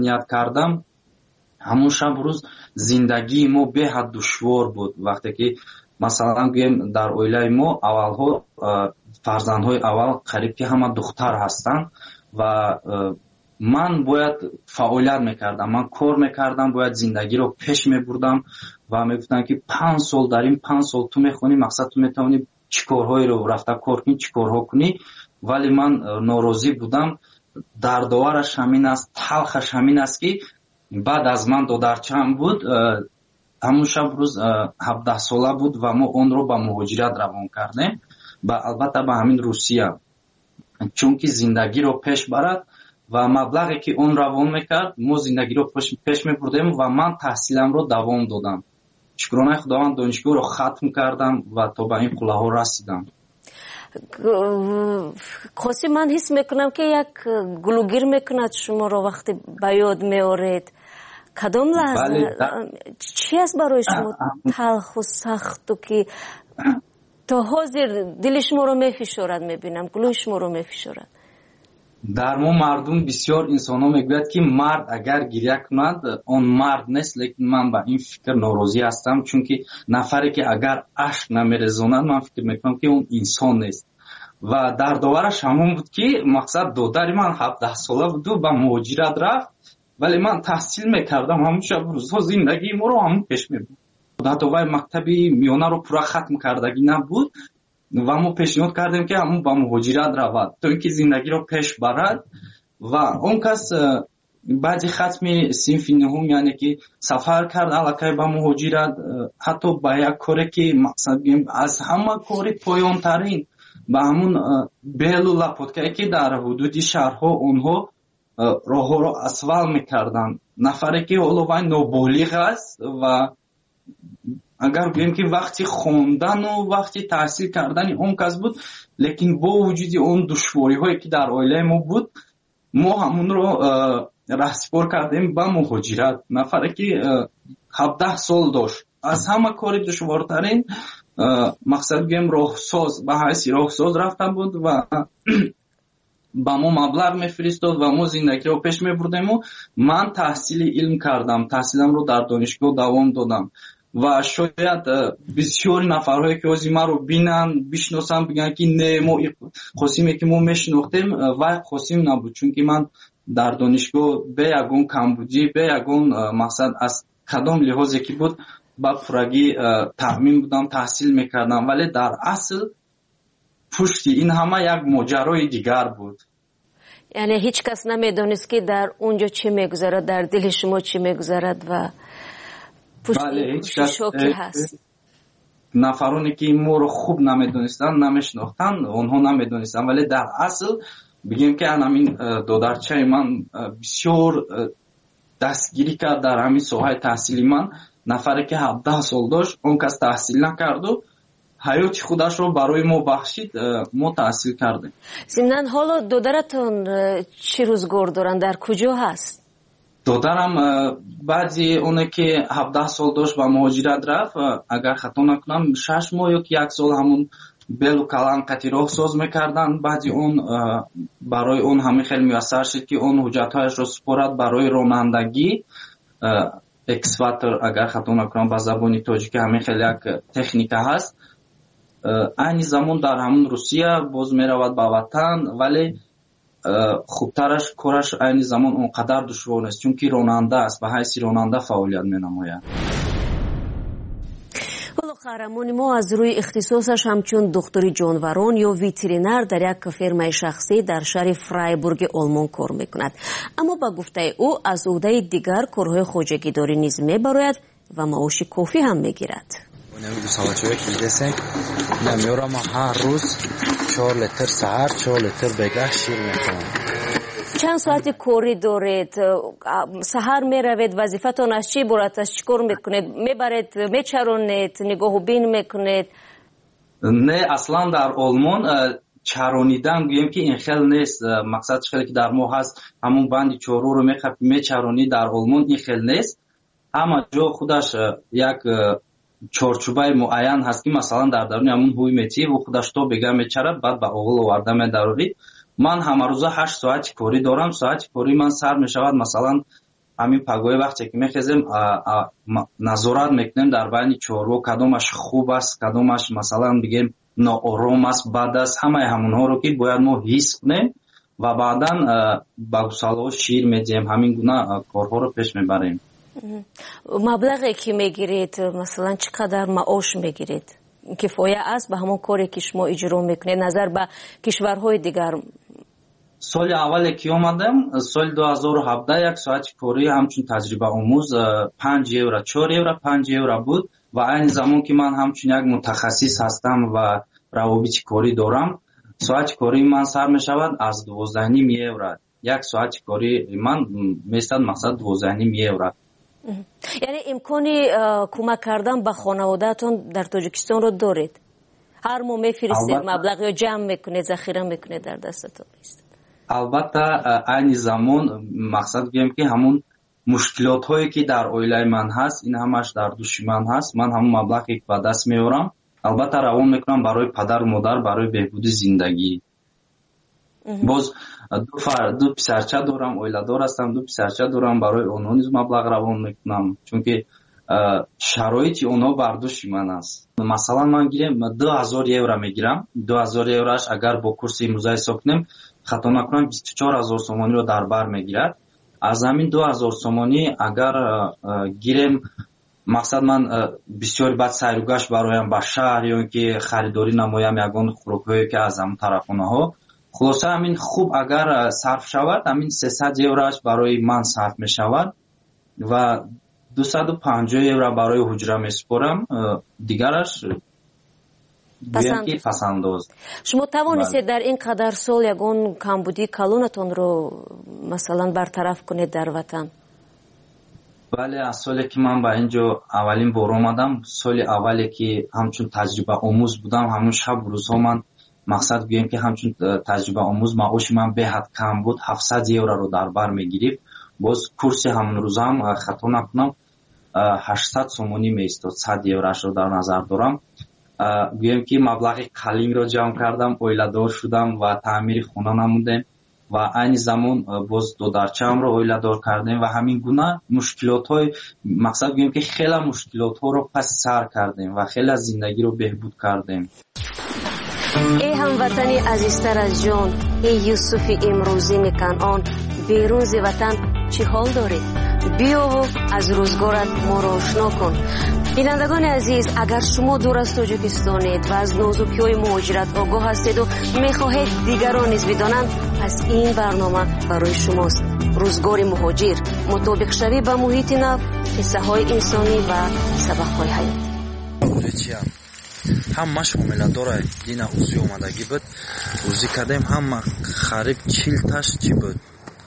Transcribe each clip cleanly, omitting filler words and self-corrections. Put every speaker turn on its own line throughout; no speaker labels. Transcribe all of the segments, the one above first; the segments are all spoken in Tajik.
ният кардам, ҳамун шаб рӯз зиндагии мо беҳад душвор буд. вақте ки масалан гӯем дар оилаи мо аввалҳо фарзандҳои аввал қариб ки ҳама духтар ҳастанд ва ман бояд фаъолият мекардам, ман кор мекардам, бояд зиндагиро пеш мебурдам ва мегуфтанд ки 5 сол дар ин 5 сол ту мехонӣ, мақсад ту метавонӣ чӣ корҳоеро рафта кор кунӣ, чӣ корҳо кунӣ. вале ман норозӣ будам. дардовараш ҳамин аст, талхаш ҳамин аст ки баъд аз ман додарчаам буд, ҳамун шаб рӯз 17 сола буд ва мо онро ба муҳоҷират равон кардем, албатта ба ҳамин Русия, чунки зиндагиро пеш барад ва маблағе ки он равон мекард, мо зиндагиро пеш мебурдем ва ман таҳсиламро давом додам. шукронаи худованд, донишгоҳро хатм кардам ва то ба ин қуллаҳо расидам.
қосим, ман ҳис мекунам ки як гулугир мекунад шуморо вақте ба ёд меоред. кадом лаҳза чӣ аст барои шумо талху сахту ки то ҳозир дили шуморо мефишорад? мебинам гулӯи шуморо мефишорад.
дар мо мардум бисёр инсонҳо мегӯяд ки мард агар гирья кунад он мард нест, лекин ман ба ин фикр норозӣ ҳастам, чунки нафаре ки агар ашк намерезонад, ман фикр мекунам ки он инсон нест. ва дардовараш ҳамон буд ки мақсад додари ман 17 сола буду, ба муҳоҷират рафт, вале ман таҳсил мекардам, ҳамун шаб рӯзҳо зиндагии моро ҳамун пеш мебурд. ҳатто вай мактаби миёнаро пурра хатм кардагӣ набуд ва мо пешниҳод кардем ки ҳамун ба муҳоҷират равад, то ин ки зиндагиро пеш барад. ва он кас баъди хатми синфи нуҳум, яъне ки сафар кард аллакай ба муҳоҷират, ҳатто ба як коре ки мақсад гӯем аз ҳама кори поёнтарин, ба ҳамун белу лапоткае ки дар ҳудуди шаҳрҳо онҳо роҳҳоро асфал мекарданд. нафаре ки ҳоло вай ноболиғ аст ва агар гӯем ки вақти хондану вақти таҳсил кардани он кас буд, лекин бо вуҷуди он душвориҳое ки дар оилаи мо буд, мо ҳамунро раҳсипор кардем ба муҳоҷират. нафаре ки 17 сол дошт, аз ҳама кори душвортарин мақсад гӯем роҳсоз, ба ҳайси роҳсоз рафта буд ва ба мо маблағ мефиристод ва мо зиндагиро пеш мебурдему. ман таҳсили илм кардам, таҳсиламро дар донишгоҳ давом додам ва шояд бисёри нафарҳое ки ҳозир маро бинанд, бишносанд, бигӯянд ки не, мо Қосиме ки мо мешинохтем вай Қосим набуд, чунки ман дар донишгоҳ бе ягон камбудӣ, бе ягон мақсад аз кадом лиҳозе ки буд ба пуррагӣ таъмин будам, таҳсил мекардам, вале дар асл пушти ин ҳама як моҷарои дигар буд.
яъне ҳеҷ кас намедонист ки дар унҷо чӣ мегузарад, дар дили шумо чӣ мегузарад ва пушти шоки ҳаст.
нафароне ки моро хуб намедонистанд, намешинохтанд, онҳо намедонистанд, вале дар асл бигем ки ҳамин додарчаи ман бисёр дастгирӣ кард дар ҳамин соҳаи таҳсили ман. нафаре ки 17 сол дошт, он кас таҳсил накарду ҳаёти худашро барои мо бахшид, мо таҳсил кардем.
зимнан ҳоло додаратон чӣ рӯзгор доранд, дар куҷо ҳаст?
додарам баъди оне ки 17 сол дошт ба муҳоҷират рафт, агар хато накунам 6 моҳ ё 1 сол ҳамун белу каланқати роҳ соз мекарданд. баъди он барои он ҳамин хеле муяссар шуд ки он ҳуҷҷатҳояшро супорад барои ронандагӣ. эксватор, агар хато накунам ба забони тоҷикӣ, ҳамин хеле як техника ҳаст. айни замон дар ҳамун Русия боз меравад ба ватан, вале хубтараш кораш айни замон он қадар душвор нест, чунки ронанда аст, ба ҳайси ронанда фаъолият менамояд.
ҳоло қаҳрамони мо аз рӯи ихтисосаш ҳамчун духтури ҷонварон ё ветеринар дар як фермаи шахсӣ дар шаҳри Фрайбурги Олмон кор мекунад. аммо ба гуфтаи ӯ аз ӯҳдаи дигар корҳои хоҷагидорӣ низ мебарояд ва маоши кофӣ ҳам мегирад.
نمیارم هر روز 4 لیتر سحر 4 لیتر بگاه شیر میخورم.
چند ساعتی کوری دارید؟ سحر میروید، وظیفتون از چی عبارت است؟ چیکار میکنید؟ میبرید، میچرونید، نگاه و بین میکنید؟
نه، اصلا در آلمان چرونیدن گویم که این خیلی نیست. مقصد خیلی که در ما هست همون بندی چهارو رو میچرونی، در آلمان این خیلی نیست. اما جا خودش یک چارچوبای معین هست که مثلا در درون همون هوی میتی و خودش تو بگه میچرد، بعد به اول آورده میدارید. من همه روزه 8 ساعت کاری دارم. ساعت کاری من سر میشود مثلا همین پگاه وقتی که میخزیم نظارت میکنیم در بین چهارو کدامش خوب است کدامش مثلا بگیم ناآرام است بد است همه همونها رو که باید ما حس کنیم و بعدا با گوساله شیر میدیم همین گونه کارها رو پیش میبریم.
مبلغی که میگیرید مثلا چقدر معاش میگیرید کفایه است به همون کاری که شما اجرا میکنید نظر به کشورهای دیگر؟
سال اولی که آمدم سال 2017 یک ساعت کاری همچون تجربه آموز 5 یورو 4 یورو 5 یورو بود و این زمان که من همچون یک متخصص هستم و روابط کاری دارم ساعت کاری من سر می شود از 12.5 یورو. یک ساعت کاری من میستد مقصد 12.5 یورو.
یعنی امکانی کمک کردن به خانواده‌تون در تاجیکستان رو دارید؟ هر ماه میفرستید مبلغ یا جمع میکنید ذخیره میکنید در دستتون است؟
البته این زمان مقصد بگم که همون مشکلات هایی که در اویله من هست این همش در دوش من هست من همون مبلغی که به دست میارم البته روان میکنم برای پدر و مادر برای بهبود زندگی. باز دو پسرچه دارم اویله دار هستم 2 پسرچه دارم برای اونها نیز مبلغ روان میکنم چون که شرایط اونها برداشت من است. مثلا من گیرم 2000 یورو میگیرم 2000 یوروش اگر با کورس امروزه حساب کنیم خطا نکنم 24000 سومانی رو در بر میگیرد. از همین 2000 سومانی اگر گیرم مقصد من بسیار بعد سیروگشت برایم به شهر یا که خریداری نمایم یگان خوراک‌هایی که از همون طرفانه‌ها خلاصه همین خوب اگر صرف شود همین 300 یوروش برای من صرف می شود و 250 یورو برای حجره می سپارم دیگرش پسنداز.
شما توانستید در این قدر سال یگان کمبودی کلونتون رو مثلا برطرف کنید در وطن؟
بله از سالی که من به اینجا اولین بار آمدم سال اولی که همچون تجربه آموز بودم همون شب روزها من مقصد بگیم که همچون تجربه آموز معاش من به حد کم بود 700 یورو رو در بر میگیریم باز کورس همون روز هم خطا نکنم 800 سومانی میستاد 100 یوروش رو در نظر دارم. بگیم که مبلغ قلیم رو جمع کردم اویله دار شدم و تعمیر خونه نمودم و این زمان باز 2 درچه هم رو اویله دار کردیم و همین گونه مشکلات های مقصد بگیم که خیلی مشکلات ها رو پس سر کردیم و خیلی از زندگی رو بهبود کردیم.
ای هموطنی عزیزتر از جان ای یوسف امروزی کنعان بیرون ز وطن چی حال دارید؟ بیا و از روزگارت ما را آشنا کن. بینندگان عزیز اگر شما دور از تاجیکستانید و از نازکی‌های مهاجرت آگاه هستید و میخواهید دیگران نیز بدانند پس این برنامه برای شماست. روزگار مهاجر مطابق شوی به محیط نو قصه‌های انسانی و سبق‌های حیات.
همش معامله داره دین اوزی اومدگی بود اوزی کردیم هم خریب 40 تاش چی بود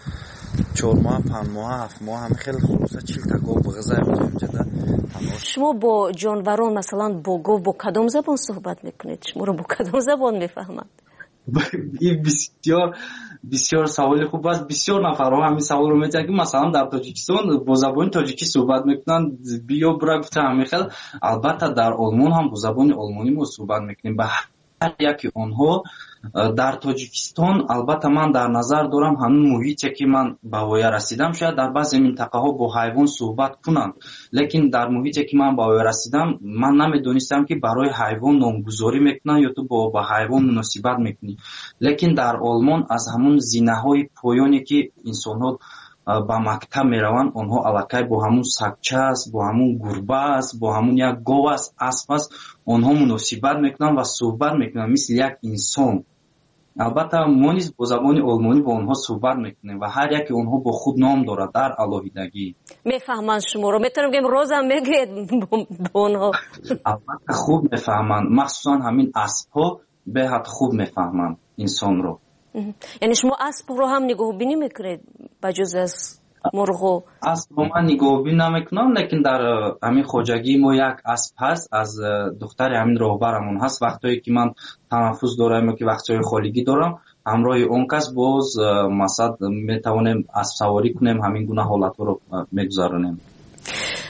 4 ماه 5 ماه 7 ماه هم خیلی خلاصه 40 تا گاو به غذای بودیم جدا.
شما با جانوران مثلا با گاو با کدام زبان صحبت میکنید؟ شما رو با کدام زبان میفهمند؟
این بسیار سوال خوب است. بسیار نفرها همین سوال رو می‌پرسن که مثلا در تاجیکستان با زبان تاجیکی صحبت میکنن بیا برا گفتم همین خیلی البته در آلمان هم با زبان آلمانی ما صحبت میکنیم با هر یکی اونها در تاجیکستان. البته من در نظر دارم همون محیطی که من به ویا رسیدم شاید در بعضی منطقه ها با حیوان صحبت کنند لیکن در محیطی که من به ویا رسیدم من نمیدونستم که برای حیوان نامگذاری میکنن یا تو با حیوان مناسبت میکنی. لیکن در آلمان از همون زینه های پایانی که انسان ها با مکتب میروند اونها الکی با همون سگچه است با همون گربه است با همون یک گاو است اسب است اونها مناسبت میکنن و صحبت میکنن مثل یک انسان. البته ما نیز با زبان آلمانی با اونها صحبت میکنیم و هر یک اونها با خود نام دارد در علاهیدگی.
میفهمند شما رو؟ میتونم بگم روزم میگید با اونها؟
البته خوب میفهمند مخصوصا همین اسب ها به حد خوب میفهمند انسان رو.
یعنی شما اسب رو هم نگاه بینی میکنید بجز از مرغ؟
اسب رو من نگاه بینی نمیکنم لیکن در همین خواجگی ما یک اسب هست از دختر همین راهبرمون هست وقتی که من تنفس دارم که وقتی خالگی دارم همراه اون کس باز مثلا میتوانیم اسب سواری کنیم همین گونه حالت رو میگذارونیم.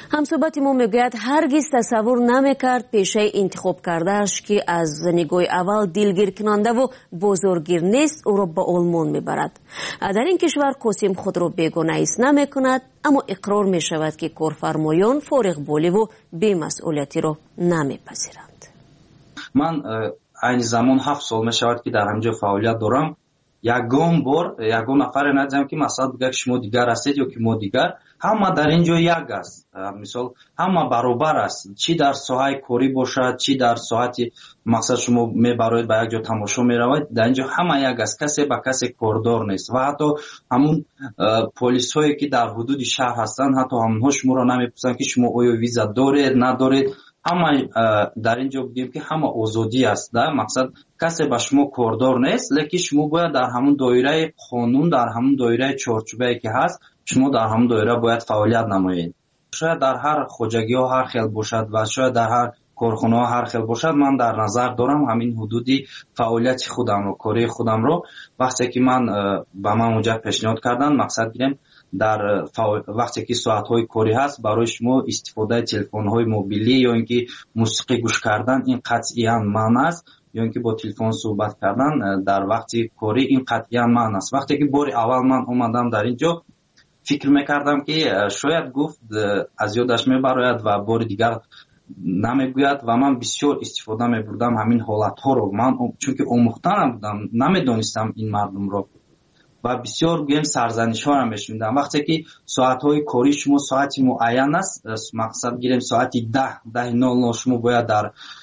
ҳамсӯҳбати мо мегӯяд ҳаргиз тасаввур намекард пешаи интихоб кардааш ки аз нигоҳи аввал дилгиркунандаву бозоргир нест, ӯро ба олмон мебарад. дар ин кишвар Қосим худро бегона ҳис намекунад, аммо иқрор мешавад ки корфармоён фориғболиву бемасъулиятиро намепазиранд.
ман айни замон 7 сол мешавад ки дар ҳамҷо фаъолият дорам. ягон бор ягон нафаре надидам ки масалан бигӯяд шумо дигар ҳастед ё ки мо дигар. ҳама дар ин ҷо як аст. мисол ҳама баробар аст, чӣ дар соҳаи корӣ бошад, чӣ дар соати мақсад шумо мебароед ба як ҷо тамошо меравед, дар ин ҷо ҳама як аст, касе ба касе кордор нест. ва ҳатто ҳамун полисҳое ки дар ҳудуди шаҳр ҳастанд, ҳатто ҳамонҳо шуморо намепурсанд ки шумо оё виза доред надоред. ҳама дар ин ҷо бигӯем ки ҳама озодӣ аст. мақсад касе ба шумо кордор нест, лекин шумо бояд дар ҳамун доираи қонун, дар ҳамун доираи чорчӯбае ки ҳаст, шумо дар ҳамун доира бояд фаъолият намоед. шояд дар ҳар хоҷагиҳо ҳар хел бошад ва шояд дар ҳар корхонаҳо ҳар хел бошад. ман дар назар дорам ҳамин ҳудуди фаъолияти худамро, кории худамро. вақте ки ман ба ман муҷаб пешниҳод карданд, мақсад гирем дар вақте ки соатҳои корӣ ҳаст, барои шумо истифодаи телефонҳои мобилӣ ё ин ки мусиқӣ гӯш кардан, ин қатъиян маън аст, ё ин ки бо телефон суҳбат кардан дар вақти корӣ, ин қатъиян маън аст. вақте ки бори аввал ман омадам дар ин ҷо, фикр мекардам ки шояд гуфт аз ёдаш мебарояд ва бори дигар намегӯяд ва ман бисёр истифода мебурдам ҳамин ҳолатҳоро. ман чунки омӯхта набудам, намедонистам ин мардумро ва бисёр гӯем сарзанишҳоро мешунидам. вақте ки соатҳои корӣ шумо соати муайян аст, мақсад гирем соати 10:00 шумо бояд дар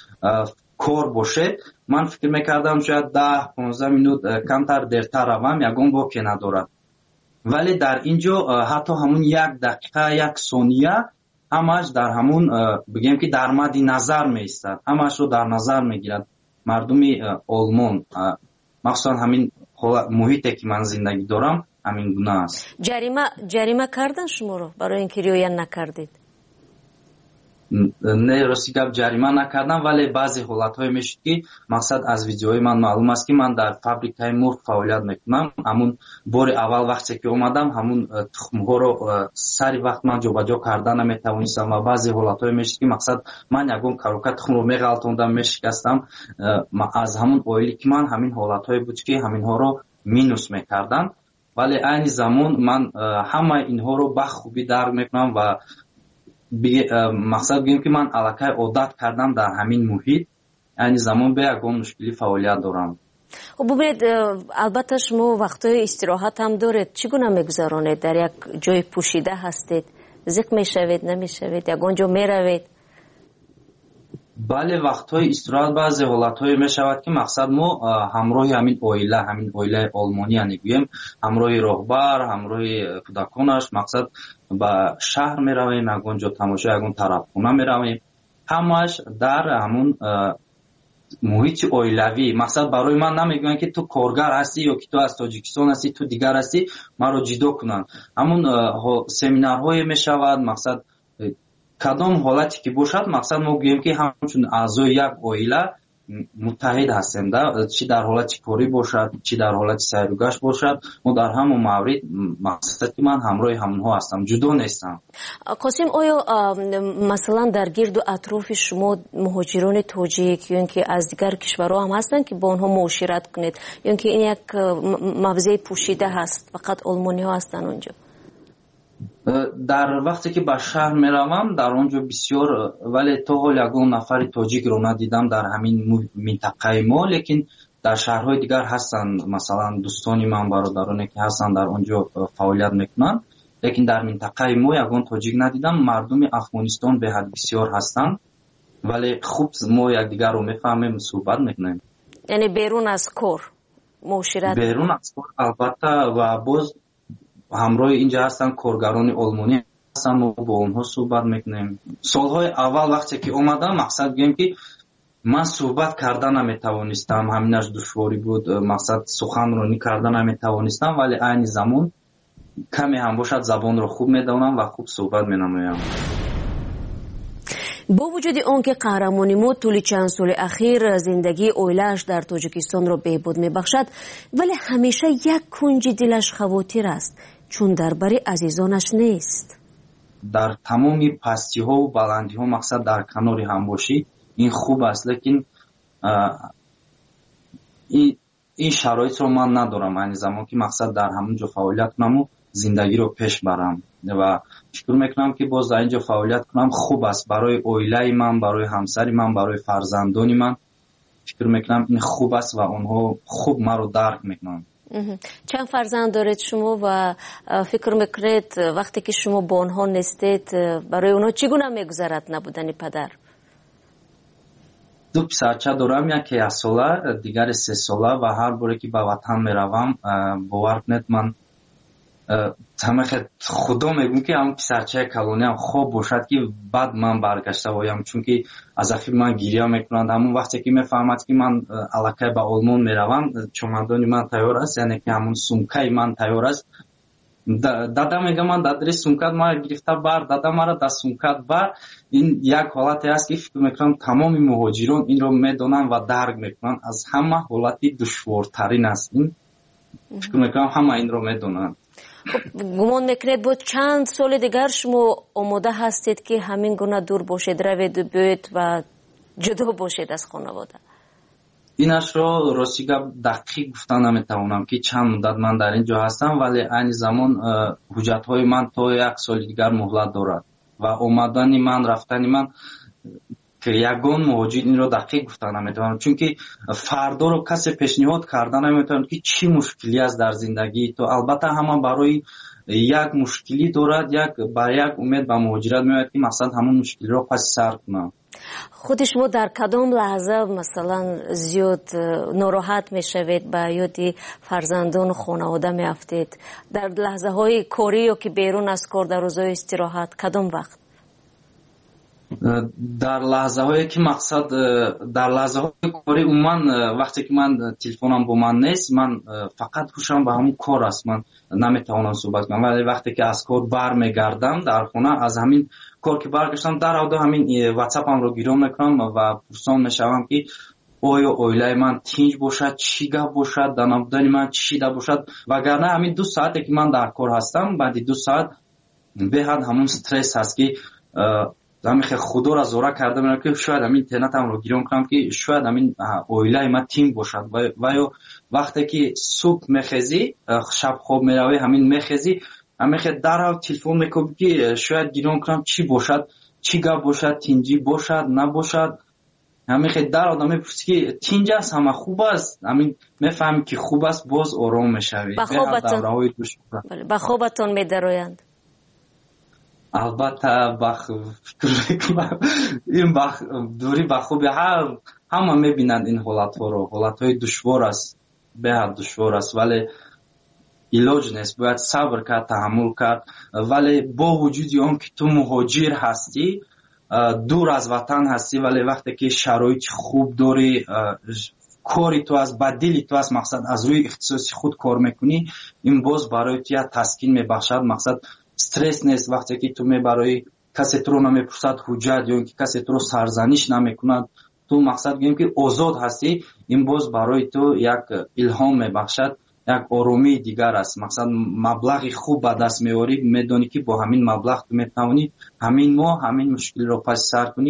кор бошед. ман фикр мекардам шояд 10-15 минут камтар дертар равам, ягон воке надорад. вале дар ин ҷо ҳатто ҳамун 1 дақиқа 1 сония ҳамааш дар ҳамун бигӯем ки дар мадди назар меистад, ҳамаашро дар назар мегирад мардуми олмон. махсусан ҳамин муҳите ки ман зиндагӣ дорам ҳамин гуна аст.
ҷарима кардан шуморо барои ин ки риоя накардед?
не, рости гап ҷарима накардам, вале баъзе ҳолатҳое мешуд ки мақсад аз видеои ман маълум аст ки ман дар фабрикаи мурғ фаъолият мекунам. ҳамун бори аввал вақте ки омадам, ҳамун тухмҳоро сари вақт ман ҷобаҷо карда наметавонистам ва баъзе ҳолатҳое мешуд ки мақсад ман ягон коробка тухмро меғалтондам, мешикастам. аз ҳамун оили ки ман ҳамин ҳолатҳое буд ки ҳаминҳоро минус мекардам. вале айни замон ман ҳамаи инҳоро ба хубӣ дарк мекунам ва мақсад бигӯем ки ман аллакай одат кардам дар ҳамин муҳит. айни замон бе ягон мушкилӣ фаъолият дорам.
бубинед, албатта шумо вақтҳои истироҳат ҳам доред. чӣ гуна мегузаронед? дар як ҷои пӯшида ҳастед? зиқ мешавед, намешавед? ягон ҷо меравед?
бале, вақтҳои истироҳат баъзе ҳолатҳое мешавад ки мақсад мо ҳамроҳи ҳамин оилаи олмонӣ яъне гӯем ҳамроҳи роҳбар, ҳамроҳи кӯдаконаш мақсад ба шаҳр меравем, ягон ҷо тамошо, ягон тарабхона меравем. ҳамааш дар ҳамун муҳити оилавӣ. мақсад барои ман намегӯянд ки ту коргар ҳастӣ ё ки ту аз тоҷикистон ҳастӣ, ту дигар ҳастӣ, маро ҷидо кунанд. ҳамун семинарҳое мешавад, мақсад кадом ҳолате ки бошад, мақсад мо гӯем ки ҳамчун аъзои як оила муттаҳид ҳастем, чӣ дар ҳолати корӣ бошад, чӣ дар ҳолати сайругашт бошад, мо дар ҳамон маврид мақсад ки ман ҳамроҳи ҳамонҳо ҳастам, ҷудо нестам.
қосим, оё масалан дар гирду атрофи шумо муҳоҷирони тоҷик ё ин ки аз дигар кишварҳо ҳам ҳастанд ки бо онҳо муошират кунед, ё ин ки ин як мавзеи пӯшида ҳаст, фақат олмониҳо ҳастанд онҷо?
дар вақте ки ба шаҳр меравам, дар он ҷо бисёр, вале то ҳол ягон нафари тоҷикро надидам дар ҳамин минтақаи мо, лекин дар шаҳрҳои дигар ҳастанд. масалан дӯстони ман, бародароне ки ҳастанд дар он ҷо фаъолият мекунанд, лекин дар минтақаи мо ягон тоҷик надидам. мардуми афғонистон беҳад бисёр ҳастанд, вале хуб мо якдигарро мефаҳмем, суҳбат мекунем.
яъне берун аз кор муошират?
берун аз кор албатта, ва боз ҳамроҳи инҷа ҳастанд коргарони олмонӣ ҳастанд, мо бо онҳо суҳбат мекунем. солҳои аввал вақте ки омадам, мақсад гӯем ки ман суҳбат карда наметавонистам, ҳаминаш душворӣ буд, мақсад суханронӣ карда наметавонистам, вале айни замон каме ҳам бошад забонро хуб медонам ва хуб суҳбат менамоям.
бо вуҷуди он ки қаҳрамони мо тӯли чанд соли ахир зиндагии оилааш дар тоҷикистонро беҳбуд мебахшад, вале ҳамеша як кунҷи дилаш хавотир аст, чун дар бари азизонаш нест.
дар тамоми пастиҳо ва баландиҳо мақсад дар канори ҳам бошӣ, ин хуб аст, лекин ин шароитро ман надорам айни замон ки мақсад дар ҳамон ҷо фаъолият кунаму зиндагиро пеш барам ва фикр мекунам ки боз дар ин ҷо фаъолият кунам хуб аст барои оилаи ман, барои ҳамсари ман, барои фарзандони ман. фикр мекунам ин хуб аст ва онҳо хуб маро дарк мекунанд.
чанд фарзанд доред шумо ва фикр мекунед вақте ки шумо бо онҳо нестед барои онҳо чӣ гуна мегузарад набудани падар?
2 писарча дорам, яке 1 сола, дигаре 3 сола ва ҳар боре ки ба ватан меравам бовар кунед ман худо мегӯям ки ҳамн писарчаи калониям хоб бошад ки баъд ман баргашта оям, чунки аз афи ман гирья мекунанд. ҳамон вақте ки мефаҳмад ки ман аллакай ба олмон меравам, чомадони ман тайёр аст, яъне ки ҳамон сумкаи ман тайёр аст. дада мегӯям ман дадри сумкат мара гирифта бар, дада мара дар сумкат бар. ин як ҳолате аст ки фикр мекунам тамоми муҳоҷирон инро медонанд ва дарк мекунанд. аз ҳама ҳолати душвортарин аст ин. фикр мекунам ҳама инро медонанд.
гумон мекунед бо чанд соли дигар шумо омода ҳастед ки ҳамин гуна дур бошед, раведу биёед ва ҷудо бошед аз хонавода?
инашро рости гап дақиқ гуфта наметавонам ки чанд муддат ман дар ин ҷо ҳастам, вале айни замон ҳуҷҷатҳои ман то 1 соли дигар муҳлат дорад ва омадани ман, рафтани ман ягон муҳоҷир инро дақиқ гуфта наметавонам, чунки фардоро касе пешниҳод карда наметавонад ки чӣ мушкилӣ аст дар зиндагии то. албатта ҳама барои як мушкилӣ дорад, ба як умед ба муҳоҷират меояд ки мақсад ҳамон мушкилиро паси сар кунад.
худи шумо дар кадом лаҳза масалан зиёд нороҳат мешавед, ба ёди фарзандону хонавода меафтед? дар лаҳзаҳои корӣ ё ки берун аз кор, дар рӯзҳои истироҳат, кадом вақт?
дар лаҳзаҳое ки мақсад дар лаҳзаҳои корӣ умуман вақте ки ман телефонам бо ман нест, ман фақат ҳушам ба ҳамон кор аст, ман наметавонам суҳбат кунам. вале вақте ки аз кор бармегардам дар хона, аз ҳамин кор ки баргаштам, даравда ҳамин ватсапамро гирён мекунам ва пурсон мешавам ки оё оилаи ман тинҷ бошад, чӣ гап бошад, дар набудани ман чӣ шида бошад. вагарна ҳамин 2 соате ки ман дар кор ҳастам, баъди 2 соат беҳад ҳамон стресс ҳаст ки ҳамихе худоро зора карда мерам ки шояд ҳамин интернетамро гирён кунам ки шояд ҳамин оилаи ман тим бошад. ва ё вақте ки субҳ мехезӣ, шаб хоб меравӣ, ҳамин мехезӣ, ҳамихе дарав телефон мекӯбӣ ки шояд гирён кунам чӣ бошад, чӣ гап бошад, тинҷӣ бошад, набошад. ҳамихе дарав мепурсӣ ки тинҷ аст, ҳама хуб аст. ҳамин мефаҳмӣ ки хуб аст, боз ором мешавӣ.
ба хобатон медароянд?
албатта фикр мекунам ин дури ба хуби ҳама мебинанд ин ҳолатҳоро. ҳолатҳои душвор аст, беҳад душвор аст, вале илоҷ нест, бояд сабр кард, таҳаммул кард. вале бо вуҷуди он ки ту муҳоҷир ҳастӣ, дур аз ватан ҳастӣ, вале вақте ки шароити хуб дорӣ, кори ту аст, ба дили ту аст, мақсад аз рӯи ихтисоси худ кор мекунӣ, ин боз барои ту як таскин мебахшад. мақсад стресс нест. вақте ки ту мебарои касе туро намепурсад ҳуҷҷат ё ки касе туро сарзаниш намекунад, ту мақсад гӯем ки озод ҳастӣ, ин боз барои ту як илҳом мебахшад, як оромии дигар аст. мақсад маблағи хуб ба даст меорӣ, медонӣ ки бо ҳамин маблағ ту метавонӣ ҳамин моҳ ҳамин мушкилиро паси сар кунӣ.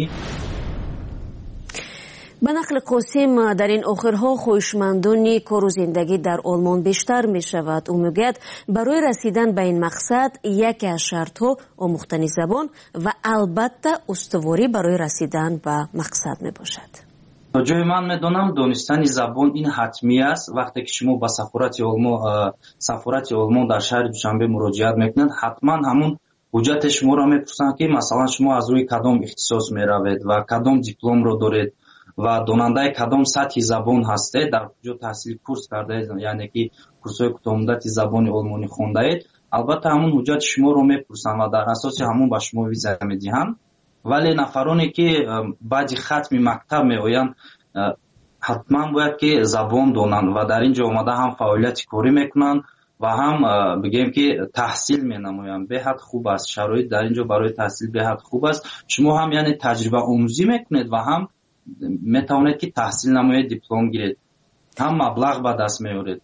ба нақли қосим, дар ин охирҳо хоҳишмандони кору зиндагӣ дар олмон бештар мешавад. ӯ мегӯяд барои расидан ба ин мақсад яке аз шартҳо омӯхтани забон ва албатта устуворӣ барои расидан ба мақсад мебошад.
то ҷои ман медонам донистани забон ин ҳатмӣ аст. вақте ки шумо ба сафорати олмон дар шаҳри душанбе муроҷиат мекунед, ҳатман ҳамун ҳуҷҷати шуморо мепурсанд ки масалан шумо аз рӯи кадом ихтисос меравед ва кадом дипломро доред ва донандаи кадом сатҳи забон ҳастед, дар куҷо таҳсил курс кардаед, яъне ки курсҳои кӯтоҳмуддати забони олмонӣ хондаед. албатта ҳамун ҳуҷҷати шуморо мепурсанд ва дар асоси ҳамун ба шумо виза медиҳанд. вале нафароне ки баъди хатми мактаб меоянд, ҳатман бояд ки забон донанд ва дар ин ҷо омада ҳам фаъолияти корӣ мекунанд ва ҳам бигем ки таҳсил менамоянд. беҳад хуб аст, шароит дар ин ҷо барои таҳсил беҳад хуб аст. шумо ҳам яъне таҷриба омӯзӣ мекунед ва ҳам метавонед ки таҳсил намоед, диплом гиред, ҳам маблағ ба даст меоред.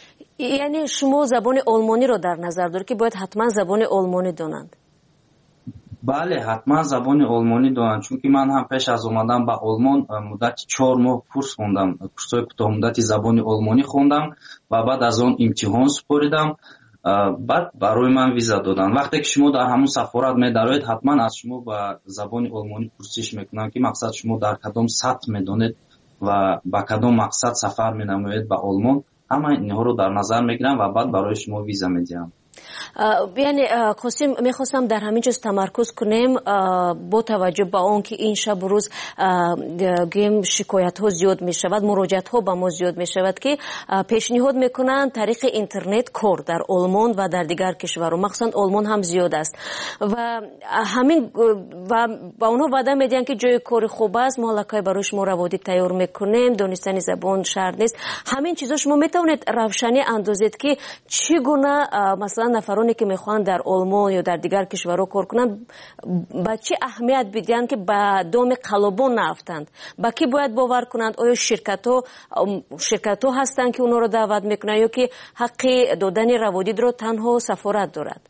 яъне шумо забони олмониро дар назар доред ки бояд ҳатман забони олмонӣ донанд?
бале, ҳатман забони олмонӣ донанд, чунки ман ҳам пеш аз омадан ба олмон муддати 4 моҳ курс хондам, курсҳои кӯтоҳмуддати забони олмонӣ хондам ва баъд аз он имтиҳон супоридам. баъд барои ман виза доданд. вақте ки шумо дар ҳамон сафорат медароед, ҳатман аз шумо ба забони олмонӣ пурсиш мекунанд, ки мақсад шумо дар кадом сатҳ медонед ва ба кадом мақсад сафар менамоед ба олмон. ҳама инҳоро дар назар мегирам ва баъд барои шумо виза медиҳам.
яъне қосим, мехостам дар ҳамин ҷоз тамаркуз кунем бо таваҷҷӯҳ ба он ки ин шабу рӯз гӯем шикоятҳо зиёд мешавад, муроҷиатҳо ба мо зиёд мешавад ки пешниҳод мекунанд тариқи интернет кор дар олмон ва дар дигар кишварҳо, махсусан олмон ҳам зиёд аст ва ҳамин ва ба онҳо ваъда медиҳанд ки ҷои кори хуб аст, мо аллакай барои шумо раводӣ тайёр мекунем, донистани забон шарт нест. ҳамин чизҳо шумо метавонед равшанӣ андозед ки чӣ гуна масалан нафароне ки мехоҳанд дар олмон ё дар дигар кишварҳо кор кунанд ба чӣ аҳамият бидиҳанд ки ба доми қалобон наафтанд, ба кӣ бояд бовар кунанд? оё ширкатҳо ҳастанд ки онҳоро даъват мекунанд ё ки ҳаққи додани раводидро танҳо сафорат дорад?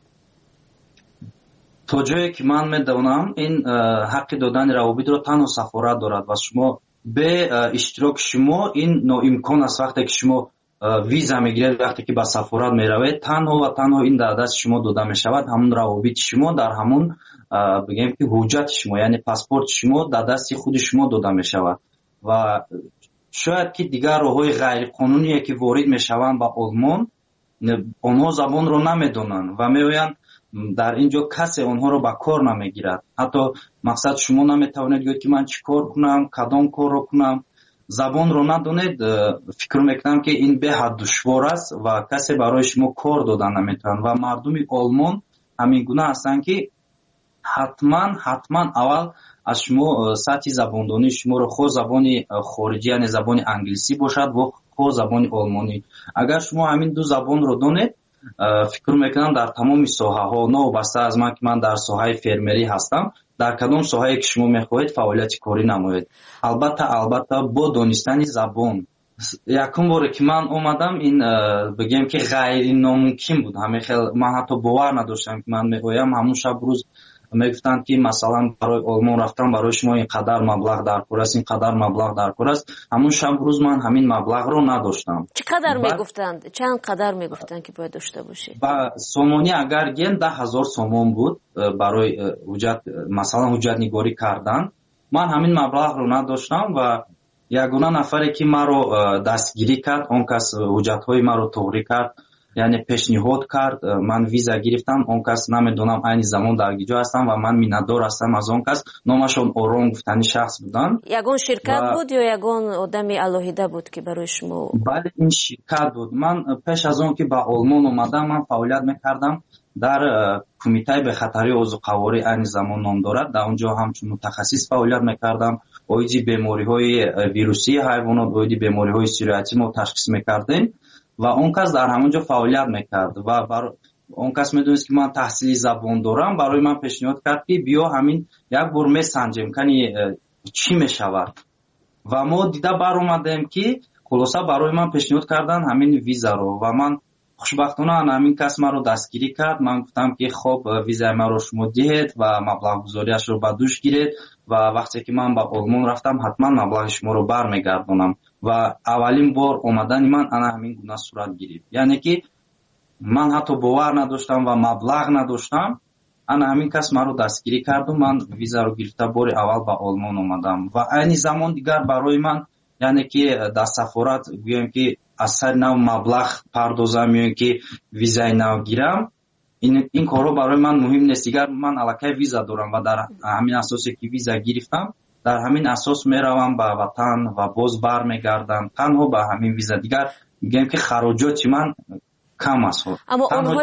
то ҷое ки ман медонам, ин ҳаққи додани раводидро танҳо сафорат дорад ва шумо бе иштироки шумо ин ноимкон аст. вақте ки шумо виза мегиред, вақте ки ба сафорат меравед, танҳо ва танҳо ин дар дасти шумо дода мешавад. ҳамон равобити шумо дар ҳамон бигем ки ҳуҷҷати шумо, яъне паспорти шумо дар дасти худи шумо дода мешавад ва шояд ки дигар роҳҳои ғайриқонуние ки ворид мешаванд ба олмон, онҳо забонро намедонанд ва меоянд дар ин ҷо касе онҳоро ба кор намегирад. ҳатто мақсад шумо наметавонед гӯед ки ман чӣ кор кунам, кадом корро кунам. забонро надонед, фикр мекунам ки ин беҳад душвор аст ва касе барои шумо кор дода наметавонад ва мардуми олмон ҳамин гуна ҳастанд ки ҳатман аввал аз шумо сатҳи забондонии шуморо хо забони хориҷӣ, яъне забони англисӣ бошад ва хо забони олмонӣ. агар шумо ҳамин ду забонро донед, фикр мекунам дар тамоми соҳаҳо, новобаста аз ман ки ман дар соҳаи фермерӣ ҳастам, дар кадом соҳае ки шумо мехоҳед фаъолияти корӣ намоед, албатта бо донистани забон. якум боре ки ман омадам, ин бигем ки ғайриномумкин буд. ман ҳатто бовар надоштам ки ман меоям. ҳамон шаб рӯз мегуфтанд ки масалан барои олмон рафтан барои шумо ин қадар маблағ даркор аст, ин қадар маблағ даркор аст. ҳамон шаб рӯз ман ҳамин маблағро надоштам.
чӣ қадар мегуфтанд? чанд қадар мегуфтанд ки бояд дошта бошед?
ба сомонӣ агар гем 10,000 сомон буд барои ҳуҷҷат, масалан ҳуҷҷатнигорӣ кардан. ман ҳамин маблағро надоштам ва ягона нафаре ки маро дастгирӣ кард, он кас ҳуҷҷатҳои маро тоғрӣ кард, яъне пешниҳод кард, ман виза гирифтам. он кас намедонам айни замон дар гиҷо ҳастам ва ман миннатдор ҳастам аз он кас. номашон Ором гуфтани шахс буданд.
ягон ширкат буд ё ягон одами алоҳида буд ки барои шумо?
бале, ин ширкат буд. ман пеш аз он ки ба олмон омадам, ман фаъолият мекардам дар кумитаи бехатарии озуқаворӣ, айни замон ном дорад. дар он ҷо ҳамчун мутахассис фаъолият мекардам. оиди бемориҳои вирусии ҳайвонот, оиди бемориҳои сироятиро ташхис мекардем ва он кас дар ҳамон ҷо фаъолият мекард ва он кас медонист ки ман таҳсили забон дорам. барои ман пешниҳод кард ки биё ҳамин як бор месанҷем кани чӣ мешавад ва мо дида баромадем ки хулоса барои ман пешниҳод кардан ҳамин визаро ва ман хушбахтона ҳамин кас маро дастгирӣ кард. ман гуфтам ки хоб визаи маро шумо диҳед ва маблағгузориашро ба дӯш гиред ва вақте ки ман ба олмон рафтам ҳатман маблағи шуморо бармегардонам. ва аввалин бор омадани ман ана ҳамин гуна сурат гирифт, яъне ки ман ҳатто бовар надоштам ва маблағ надоштам. ана ҳамин кас маро дастгирӣ карду ман визаро гирифта бори аввал ба олмон омадам ва айни замон дигар барои ман, яъне ки дар сафорат гӯем ки аз сари нав маблағ пардозам ё ки визаи нав гирам, ин корҳо барои ман муҳим нест. дигар ман аллакай виза дорам ва дар ҳамин асосе ки виза гирифтам, дар ҳамин асос меравам ба ватан ва боз бармегардам танҳо ба ҳамин виза. дигар мегӯям ки хароҷоти ман кам аст.
аммо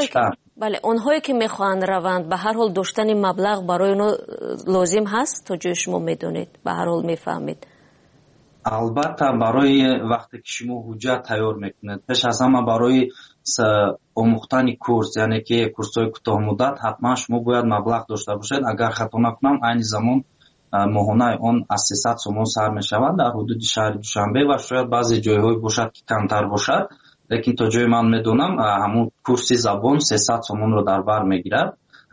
онҳое ки мехоҳанд раванд, ба ҳар ҳол доштани маблағ барои онҳо лозим ҳаст, то ҷои шумо медонед, ба ҳар ҳол мефаҳмед.
албатта барои вақте ки шумо ҳуҷҷат тайёр мекунед, пеш аз ҳама барои омӯхтани курс, яъне ки курсҳои кӯтоҳмуддат, ҳатман шумо бояд маблағ дошта бошед. агар хато накунам, айни замон моҳонаи он аз 300 сомон сар мешавад дар ҳудуди шаҳри Душанбе ва шояд баъзе ҷойҳое бошад ки камтар бошад, лекин то ҷои ман медонам ҳамун курси забон 300 сомонро дар бар мегирад.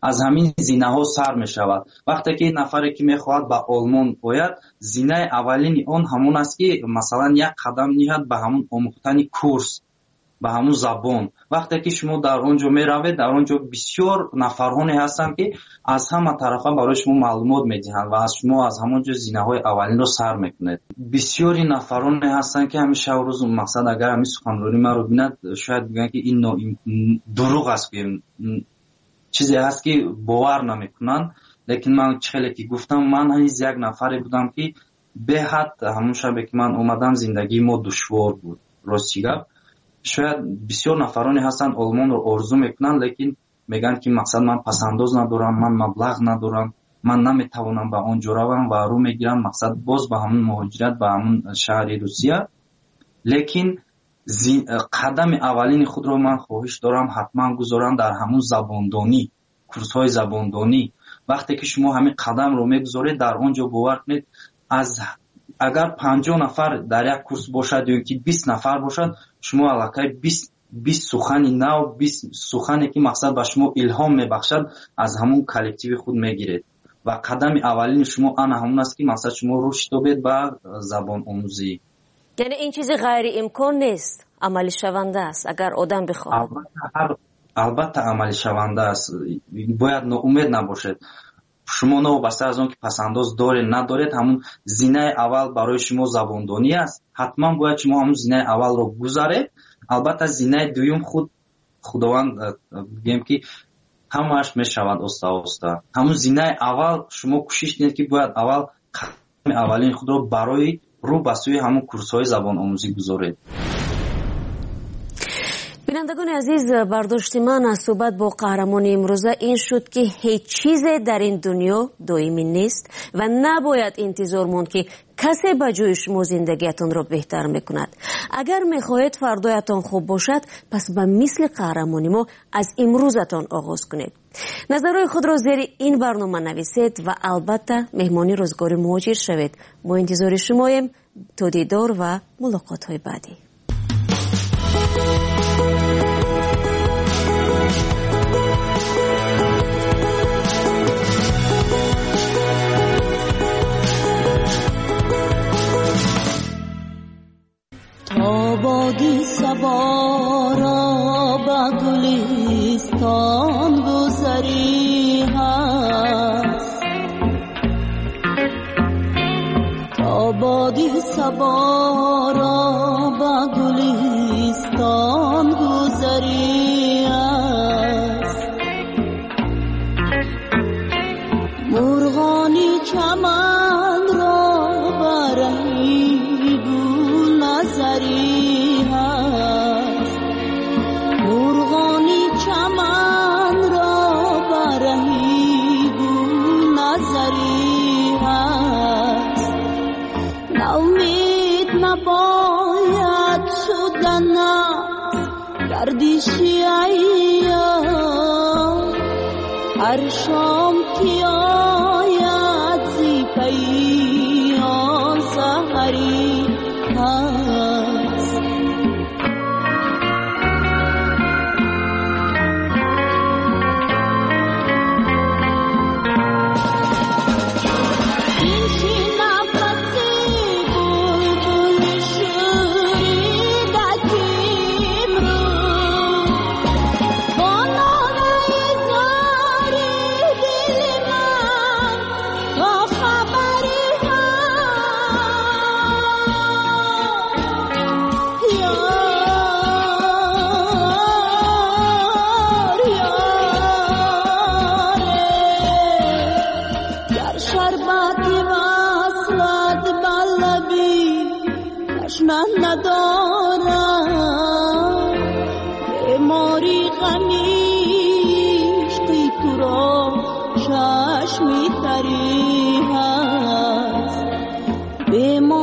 از همین زینه ها سر می شود. وقتی که نفری که می خواهد به آلمان باید، زینه اولین اون همون است که مثلا یک قدم نهاد به همون آموختن کورس، به همون زبان. وقتی که شما در اونجا می روید، در اونجا بسیار نفرانی هستند که از همه طرفا برای شما معلومات می دهند و از شما از همونجا زینه های اولین رو سر میکنید. بسیاری نفرانی هستند که همیشه روز مقصد اگر همین سخنرانی ما رو ببیند شاید بگن که این دروغ است، که چیزی هست که باور نمیکنن. لیکن من چهله که گفتم، من هیچ یک نفری بودم که به حد همون شبه که من اومدم زندگی ما دشوار بود. راستی گپ، شاید بسیار نفرانی هستن آلمان رو آرزو میکنن، لیکن میگن که مقصد من پسنداز ندارم، من مبلغ ندارم، من نمیتوانم به اونجا روم و رو میگیرم مقصد باز به همون مهاجرت به همون شهر روسیه. لیکن قدم اولین خود رو من خواهش دارم حتما گذارم در همون زباندانی، کورس های زباندانی. وقتی که شما همین قدم رو میگذارید در اونجا باور کنید، از اگر 50 نفر در یک کورس باشد یا که 20 نفر باشد، شما علاقه 20 سخنی نو، 20 سخنی که مقصد به شما الهام میبخشد از همون کلکتیو خود میگیرید و قدم اولین شما آن همون است که مقصد شما رشد یابید به زبان آموزی.
یعنی این چیزی غیر امکان نیست، عملی شونده است اگر آدم بخواد.
البته عملی شونده است، باید ناامید نباشید. شما نوبسته از اون که پسنداز دارید ندارید، همون زینه اول برای شما زباندانی است. حتما باید شما همون زینه اول رو گذارید. البته زینه دویم خداوند بگیم که همش میشود آستا. همون زینه اول شما کوشش کنید که باید اول قدم اولین خود رو برای رو به سوی همون کورس‌های زبان آموزی گذارید.
بینندگان عزیز، برداشت من از صحبت با قهرمان امروزه این شد که هیچ چیز در این دنیا دائمی نیست و نباید انتظار ماند که کسی به جای شما زندگیتان را بهتر میکند. اگر میخواهید فردایتان خوب باشد، پس به مثل قهرمانی ما از امروزتان آغاز کنید. نظرهای خود را زیر این برنامه نویسید و البته مهمانی روزگار مهاجر شوید. ما انتظار شماییم. تا دیدار و ملاقات های بعدی.
آبادی صبا را به گلستان گذری هست، آبادی صبا را به گلستان گذری هست، مرغانی چمن را برهی گل نظری هست، مرغانی چمن را برهی گل نظری هست. نومید نباید شدن از گردشی ایام، هر شام که آید زی پیام سحری هست. به